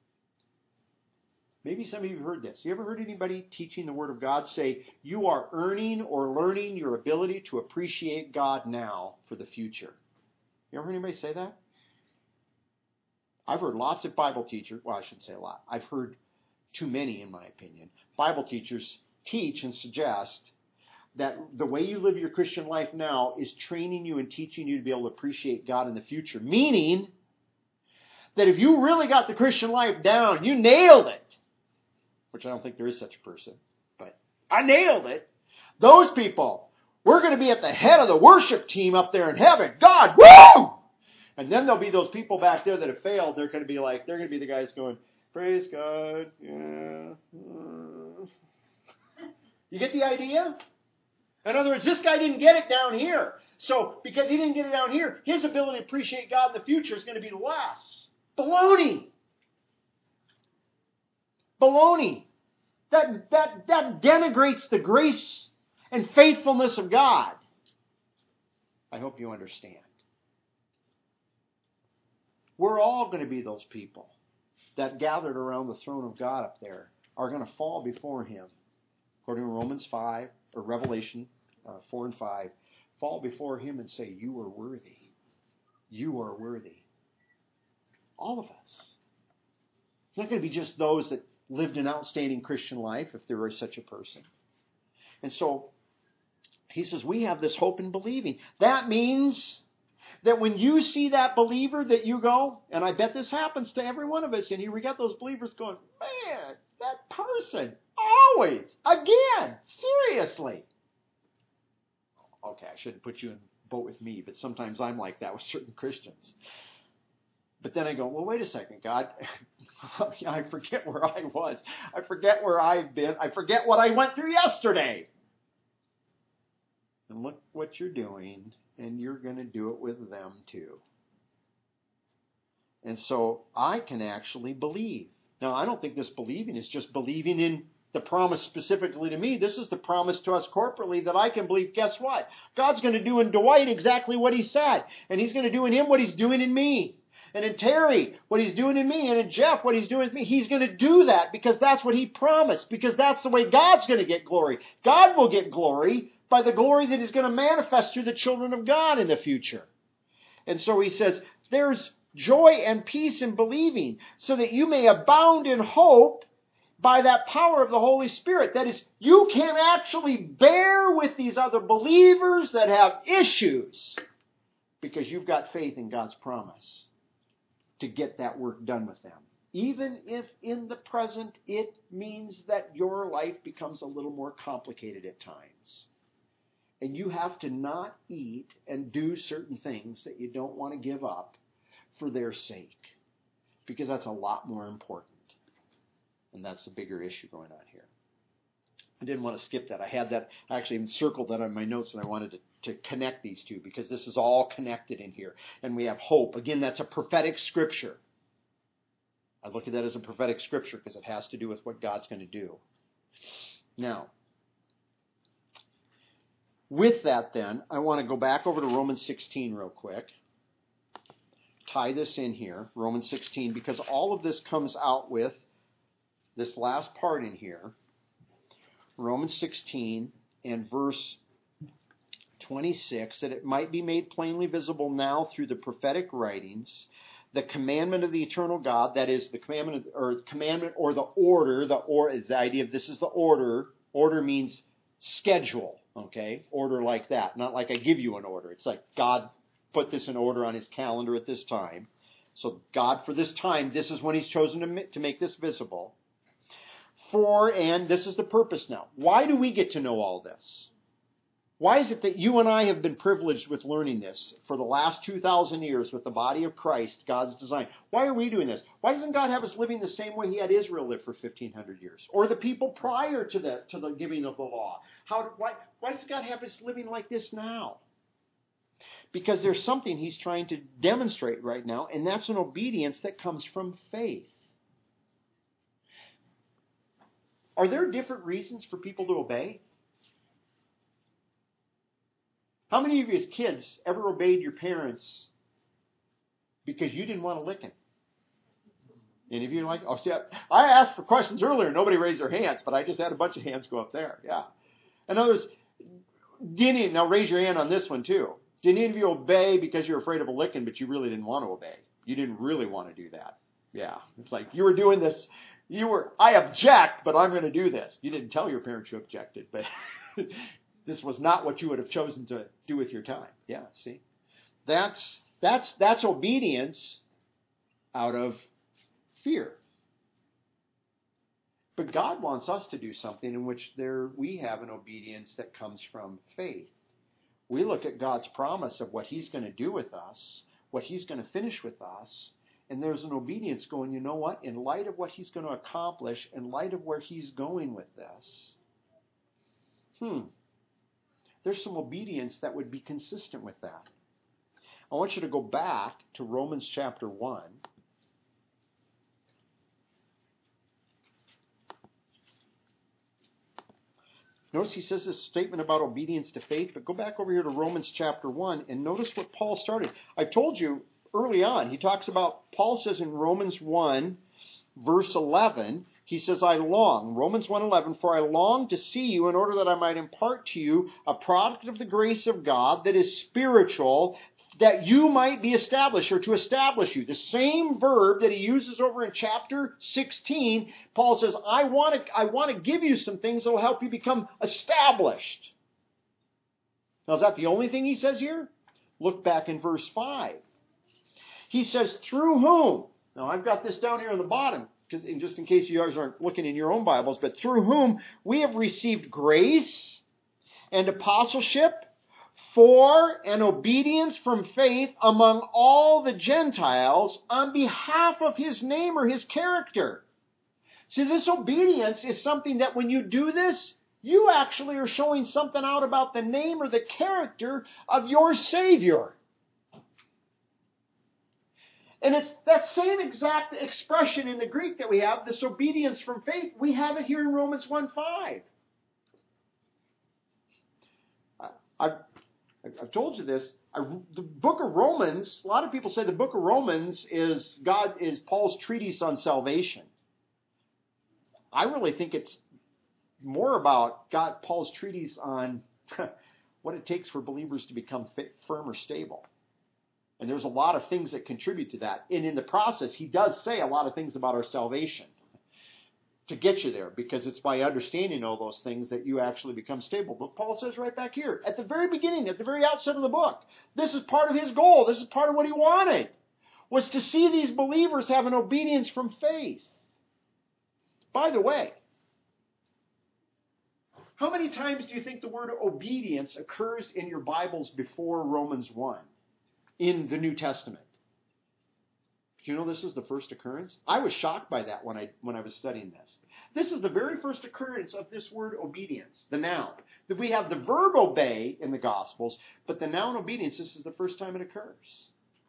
maybe some of you have heard this. You ever heard anybody teaching the Word of God say, you are earning or learning your ability to appreciate God now for the future? You ever heard anybody say that? I've heard lots of Bible teachers, well, I shouldn't say a lot. I've heard too many, in my opinion. Bible teachers teach and suggest that the way you live your Christian life now is training you and teaching you to be able to appreciate God in the future. Meaning that if you really got the Christian life down, you nailed it, which I don't think there is such a person, but I nailed it. Those people, we're going to be at the head of the worship team up there in heaven. God, woo! And then there'll be those people back there that have failed. They're going to be the guys going, praise God. Yeah. You get the idea? In other words, this guy didn't get it down here. So, because he didn't get it down here, his ability to appreciate God in the future is going to be less. Baloney. Baloney. That denigrates the grace and faithfulness of God. I hope you understand. We're all going to be those people that gathered around the throne of God up there are going to fall before Him. According to Romans 5, or Revelation 4 and 5, fall before Him and say, you are worthy. You are worthy. All of us. It's not going to be just those that lived an outstanding Christian life, if there is such a person. And so he says, we have this hope in believing. That means that when you see that believer that you go, and I bet this happens to every one of us, and here we got those believers going, man, that person, always, again, seriously. Okay, I shouldn't put you in a boat with me, but sometimes I'm like that with certain Christians. But then I go, well, wait a second, God. I forget where I was. I forget where I've been. I forget what I went through yesterday. And look what you're doing, and you're going to do it with them too. And so I can actually believe. Now, I don't think this believing is just believing in the promise specifically to me. This is the promise to us corporately that I can believe, guess what? God's going to do in Dwight exactly what he said. And he's going to do in him what he's doing in me. And in Terry, what he's doing in me. And in Jeff, what he's doing in me. He's going to do that because that's what he promised. Because that's the way God's going to get glory. God will get glory by the glory that is going to manifest through the children of God in the future. And so he says, there's joy and peace in believing, so that you may abound in hope by that power of the Holy Spirit. That is, you can actually bear with these other believers that have issues because you've got faith in God's promise to get that work done with them. Even if in the present it means that your life becomes a little more complicated at times. And you have to not eat and do certain things that you don't want to give up for their sake. Because that's a lot more important. And that's the bigger issue going on here. I didn't want to skip that. I had that, I actually even circled that on my notes, and I wanted to connect these two because this is all connected in here. And we have hope. Again, that's a prophetic scripture. I look at that as a prophetic scripture because it has to do with what God's going to do. Now, with that then, I want to go back over to Romans 16 real quick. Tie this in here, Romans 16, because all of this comes out with this last part in here. Romans 16 and verse 26, that it might be made plainly visible now through the prophetic writings, the commandment of the eternal God, that is the commandment or the order. The order is the idea of this is the order. Order means schedule. Okay, order like that. Not like I give you an order. It's like God put this in order on his calendar at this time. So God, for this time, this is when he's chosen to make this visible. And this is the purpose now. Why do we get to know all this? Why is it that you and I have been privileged with learning this for the last 2,000 years with the body of Christ, God's design? Why are we doing this? Why doesn't God have us living the same way he had Israel live for 1,500 years? Or the people prior to the giving of the law? Why does God have us living like this now? Because there's something he's trying to demonstrate right now, and that's an obedience that comes from faith. Are there different reasons for people to obey? How many of you as kids ever obeyed your parents because you didn't want a licking? Any of you like? Oh, see, I asked for questions earlier. Nobody raised their hands, but I just had a bunch of hands go up there. Yeah. In other words, now raise your hand on this one too. Did any of you obey because you're afraid of a licking, but you really didn't want to obey? You didn't really want to do that. Yeah. It's like you were doing this. I object, but I'm going to do this. You didn't tell your parents you objected, but this was not what you would have chosen to do with your time. Yeah, see? That's obedience out of fear. But God wants us to do something in which we have an obedience that comes from faith. We look at God's promise of what he's going to do with us, what he's going to finish with us, and there's an obedience going, you know what? In light of what he's going to accomplish, in light of where he's going with this, there's some obedience that would be consistent with that. I want you to go back to Romans chapter 1. Notice he says this statement about obedience to faith, but go back over here to Romans chapter 1 and notice what Paul started. I told you early on, Paul says in Romans 1, verse 11, he says, Romans 1:11, for I long to see you in order that I might impart to you a product of the grace of God that is spiritual that you might be established, or to establish you. The same verb that he uses over in chapter 16, Paul says, I want to give you some things that will help you become established. Now, is that the only thing he says here? Look back in verse 5. He says, through whom? Now, I've got this down here on the bottom, just in case you guys aren't looking in your own Bibles, but through whom we have received grace and apostleship for an obedience from faith among all the Gentiles on behalf of his name or his character. See, this obedience is something that when you do this, you actually are showing something out about the name or the character of your Savior. And it's that same exact expression in the Greek that we have, this obedience from faith. We have it here in Romans 1:5. I've told you this. The book of Romans, a lot of people say the book of Romans is Paul's treatise on salvation. I really think it's more about Paul's treatise on what it takes for believers to become firm or stable. And there's a lot of things that contribute to that. And in the process, he does say a lot of things about our salvation to get you there, because it's by understanding all those things that you actually become stable. But Paul says right back here, at the very beginning, at the very outset of the book, this is part of his goal. This is part of what he wanted, was to see these believers have an obedience from faith. By the way, how many times do you think the word obedience occurs in your Bibles before Romans 1 in the New Testament? Do you know this is the first occurrence? I was shocked by that when I was studying this. This is the very first occurrence of this word obedience, the noun. That we have the verb obey in the Gospels, but the noun obedience, this is the first time it occurs.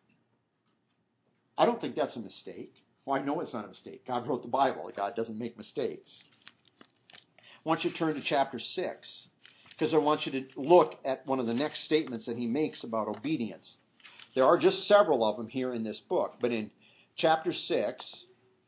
I don't think that's a mistake. Well, I know it's not a mistake. God wrote the Bible. God doesn't make mistakes. I want you to turn to chapter 6, because I want you to look at one of the next statements that he makes about obedience. There are just several of them here in this book, but in chapter 6,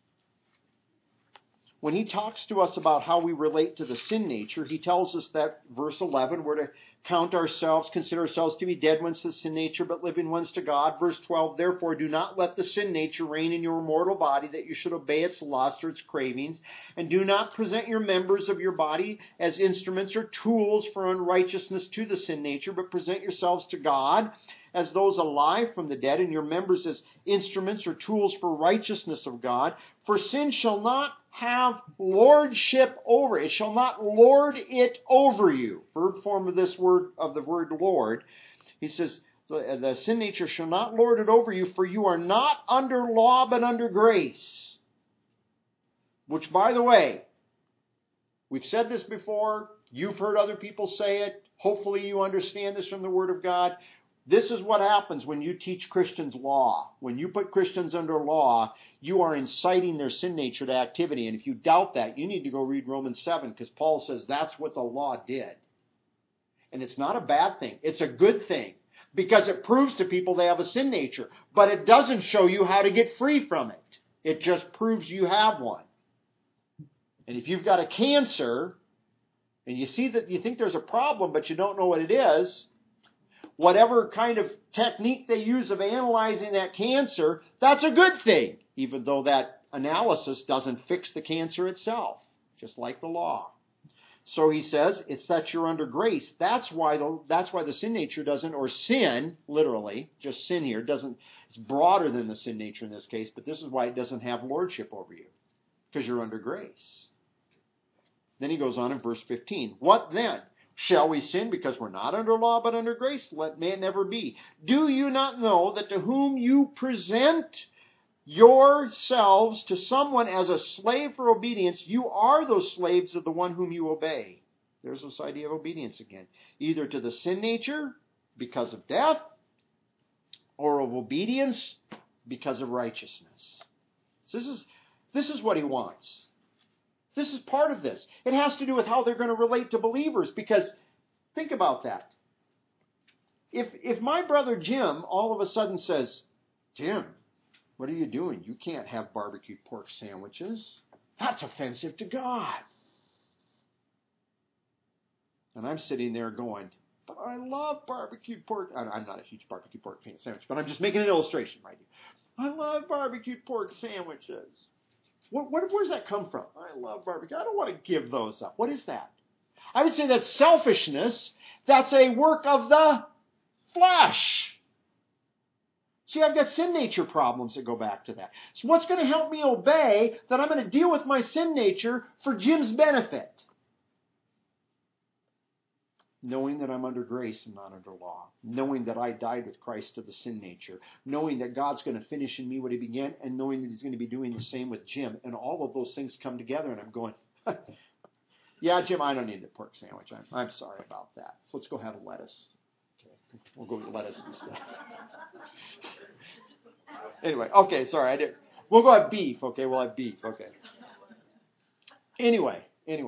when he talks to us about how we relate to the sin nature, he tells us that, verse 11, we're to consider ourselves to be dead ones to the sin nature, but living ones to God. Verse 12, therefore do not let the sin nature reign in your mortal body, that you should obey its lust or its cravings, and do not present your members of your body as instruments or tools for unrighteousness to the sin nature, but present yourselves to God as those alive from the dead, and your members as instruments or tools for righteousness of God. For sin shall not have lordship over it. It shall not lord it over you. Verb form of this word, of the word Lord. He says, the sin nature shall not lord it over you, for you are not under law, but under grace. Which, by the way, we've said this before. You've heard other people say it. Hopefully you understand this from the Word of God. This is what happens when you teach Christians law. When you put Christians under law, you are inciting their sin nature to activity. And if you doubt that, you need to go read Romans 7, because Paul says that's what the law did. And it's not a bad thing. It's a good thing, because it proves to people they have a sin nature. But it doesn't show you how to get free from it. It just proves you have one. And if you've got a cancer, and you see that you think there's a problem, but you don't know what it is, whatever kind of technique they use of analyzing that cancer, that's a good thing, even though that analysis doesn't fix the cancer itself, just like the law. So he says, it's that you're under grace. That's why the sin nature doesn't, or sin, literally, just sin here, doesn't, it's broader than the sin nature in this case, but this is why it doesn't have lordship over you, because you're under grace. Then he goes on in verse 15. What then? Shall we sin because we're not under law but under grace? May it never be. Do you not know that to whom you present yourselves to someone as a slave for obedience, you are those slaves of the one whom you obey? There's this idea of obedience again. Either to the sin nature because of death, or of obedience because of righteousness. So this is what he wants. This is part of this. It has to do with how they're going to relate to believers, because think about that. If my brother Jim all of a sudden says, Jim, what are you doing? You can't have barbecued pork sandwiches. That's offensive to God. And I'm sitting there going, but I love barbecued pork. I'm not a huge barbecued pork sandwich, but I'm just making an illustration, right? I love barbecued pork sandwiches. Where does that come from? I love barbecue. I don't want to give those up. What is that? I would say that's selfishness. That's a work of the flesh. See, I've got sin nature problems that go back to that. So what's going to help me obey that I'm going to deal with my sin nature for Jim's benefit? Knowing that I'm under grace and not under law. Knowing that I died with Christ to the sin nature. Knowing that God's going to finish in me what He began, and knowing that He's going to be doing the same with Jim. And all of those things come together, and I'm going, yeah, Jim, I don't need the pork sandwich. I'm sorry about that. So let's go have a lettuce. Okay, we'll go get lettuce instead. Anyway, okay, sorry, we'll go have beef. Okay, we'll have beef. Okay. Anyway.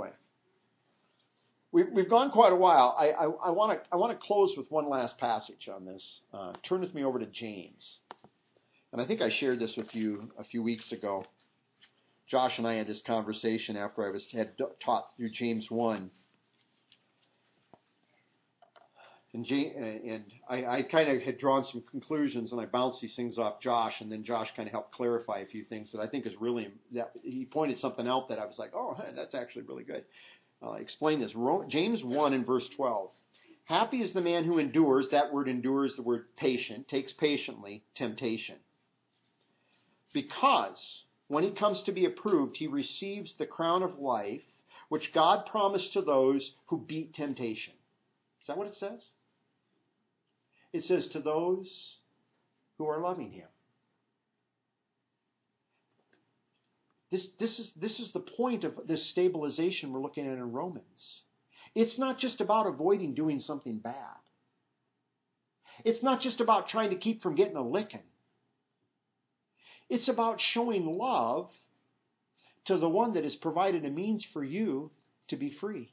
We've gone quite a while. I want to close with one last passage on this. Turn with me over to James. And I think I shared this with you a few weeks ago. Josh and I had this conversation after I had taught through James 1. And I kind of had drawn some conclusions, and I bounced these things off Josh, and then Josh kind of helped clarify a few things that I think is really, that he pointed something out that I was like, oh, hey, that's actually really good. Explain this. James 1 and verse 12. Happy is the man who endures, that word endures, the word patient, takes patiently temptation. Because when he comes to be approved, he receives the crown of life, which God promised to those who beat temptation. Is that what it says? It says to those who are loving Him. This is the point of this stabilization we're looking at in Romans. It's not just about avoiding doing something bad. It's not just about trying to keep from getting a licking. It's about showing love to the one that has provided a means for you to be free.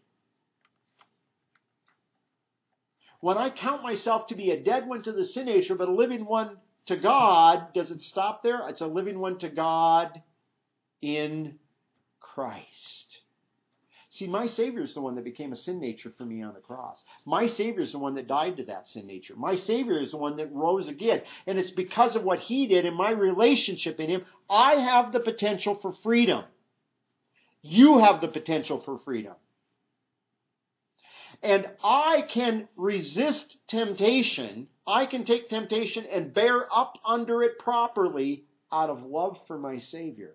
When I count myself to be a dead one to the sin nature, but a living one to God, does it stop there? It's a living one to God in Christ. See, my Savior is the one that became a sin nature for me on the cross. My Savior is the one that died to that sin nature. My Savior is the one that rose again. And it's because of what He did in my relationship in Him, I have the potential for freedom. You have the potential for freedom. And I can resist temptation. I can take temptation and bear up under it properly out of love for my Savior.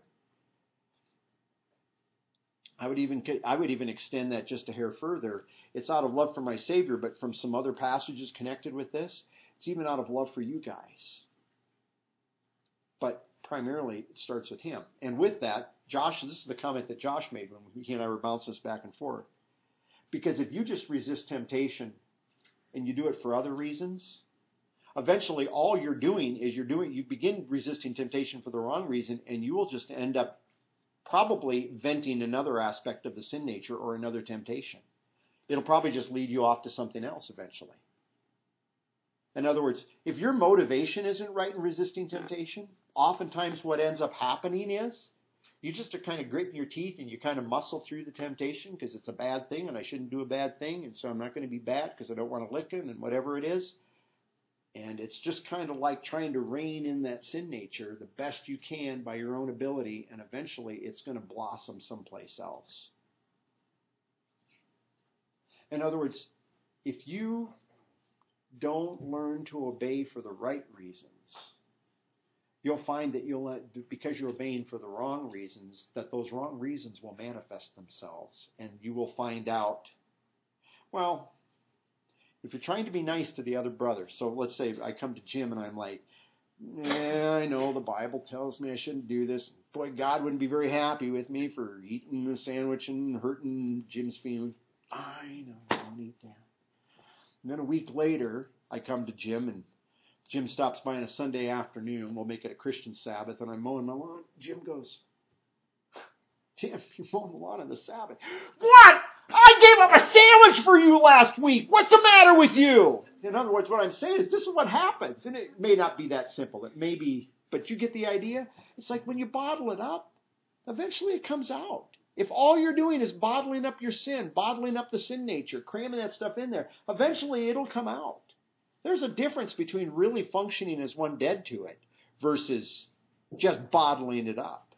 I would even extend that just a hair further. It's out of love for my Savior, but from some other passages connected with this, it's even out of love for you guys. But primarily, it starts with Him. And with that, Josh, this is the comment that Josh made when he and I were bouncing this back and forth. Because if you just resist temptation and you do it for other reasons, eventually all you're doing is you begin resisting temptation for the wrong reason, and you will just end up probably venting another aspect of the sin nature or another temptation. It'll probably just lead you off to something else eventually. In other words, if your motivation isn't right in resisting temptation, oftentimes what ends up happening is you just are kind of gritting your teeth and you kind of muscle through the temptation because it's a bad thing and I shouldn't do a bad thing, and so I'm not going to be bad because I don't want to lick it and whatever it is. And it's just kind of like trying to rein in that sin nature the best you can by your own ability, and eventually it's going to blossom someplace else. In other words, if you don't learn to obey for the right reasons, you'll find that because you're obeying for the wrong reasons, that those wrong reasons will manifest themselves, and you will find out, well, if you're trying to be nice to the other brother, so let's say I come to Jim and I'm like, yeah, I know the Bible tells me I shouldn't do this. Boy, God wouldn't be very happy with me for eating the sandwich and hurting Jim's feelings. I know, I don't eat that. And then a week later, I come to Jim, and Jim stops by on a Sunday afternoon. We'll make it a Christian Sabbath, and I'm mowing my lawn. Jim goes, Tim, you're mowing the lawn on the Sabbath. What? I gave up a sandwich for you last week. What's the matter with you? In other words, what I'm saying is this is what happens. And it may not be that simple. It may be, but you get the idea? It's like when you bottle it up, eventually it comes out. If all you're doing is bottling up your sin, bottling up the sin nature, cramming that stuff in there, eventually it'll come out. There's a difference between really functioning as one dead to it versus just bottling it up.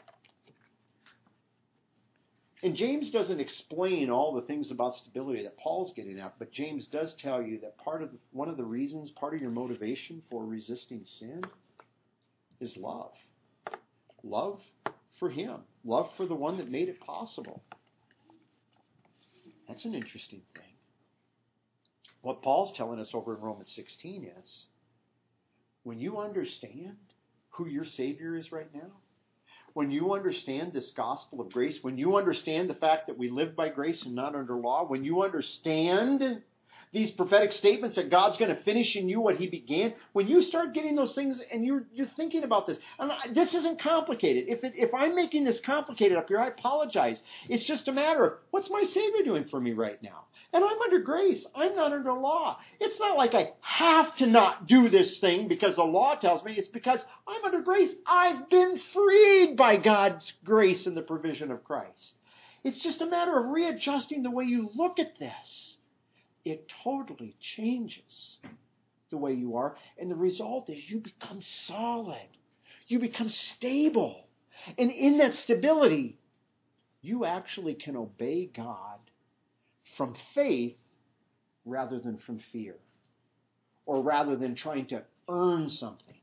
And James doesn't explain all the things about stability that Paul's getting at, but James does tell you that one of the reasons, part of your motivation for resisting sin is love. Love for him. Love for the one that made it possible. That's an interesting thing. What Paul's telling us over in Romans 16 is, when you understand who your Savior is right now, when you understand this gospel of grace, when you understand the fact that we live by grace and not under law, when you understand these prophetic statements that God's going to finish in you what he began, when you start getting those things and you're thinking about this, and this isn't complicated. If I'm making this complicated up here, I apologize. It's just a matter of, what's my Savior doing for me right now? And I'm under grace. I'm not under law. It's not like I have to not do this thing because the law tells me. It's because I'm under grace. I've been freed by God's grace and the provision of Christ. It's just a matter of readjusting the way you look at this. It totally changes the way you are. And the result is you become solid. You become stable. And in that stability, you actually can obey God from faith rather than from fear. Or rather than trying to earn something.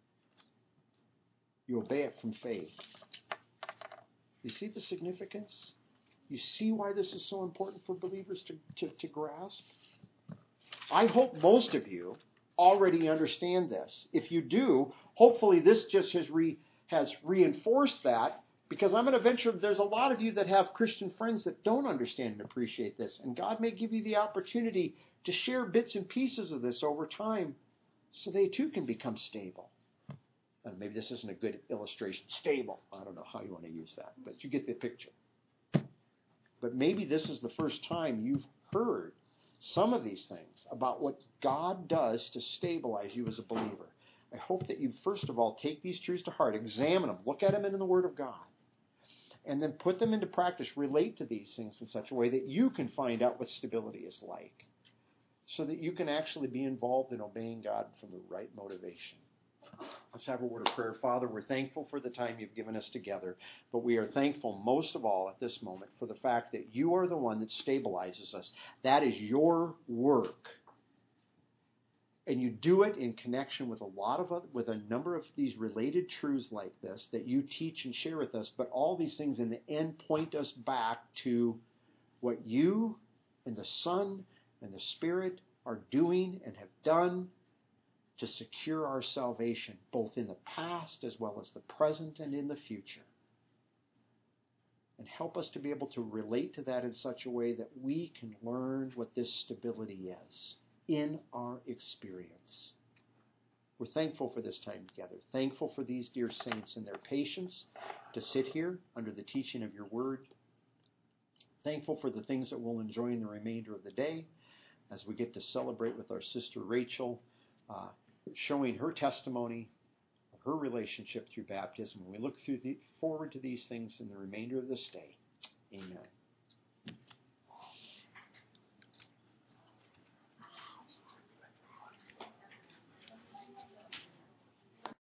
You obey it from faith. You see the significance? You see why this is so important for believers to grasp? I hope most of you already understand this. If you do, hopefully this just has reinforced that, because I'm going to venture there's a lot of you that have Christian friends that don't understand and appreciate this. And God may give you the opportunity to share bits and pieces of this over time so they too can become stable. And maybe this isn't a good illustration. Stable. I don't know how you want to use that, but you get the picture. But maybe this is the first time you've heard some of these things about what God does to stabilize you as a believer. I hope that you, first of all, take these truths to heart, examine them, look at them in the Word of God, and then put them into practice, relate to these things in such a way that you can find out what stability is like, so that you can actually be involved in obeying God from the right motivation. Let's have a word of prayer. Father, we're thankful for the time you've given us together, but we are thankful most of all at this moment for the fact that you are the one that stabilizes us. That is your work. And you do it in connection with with a number of these related truths like this that you teach and share with us, but all these things in the end point us back to what you and the Son and the Spirit are doing and have done to secure our salvation, both in the past as well as the present and in the future. And help us to be able to relate to that in such a way that we can learn what this stability is in our experience. We're thankful for this time together, thankful for these dear saints and their patience to sit here under the teaching of your word, thankful for the things that we'll enjoy in the remainder of the day as we get to celebrate with our sister Rachel, showing her testimony of her relationship through baptism. We look forward to these things in the remainder of this day. Amen.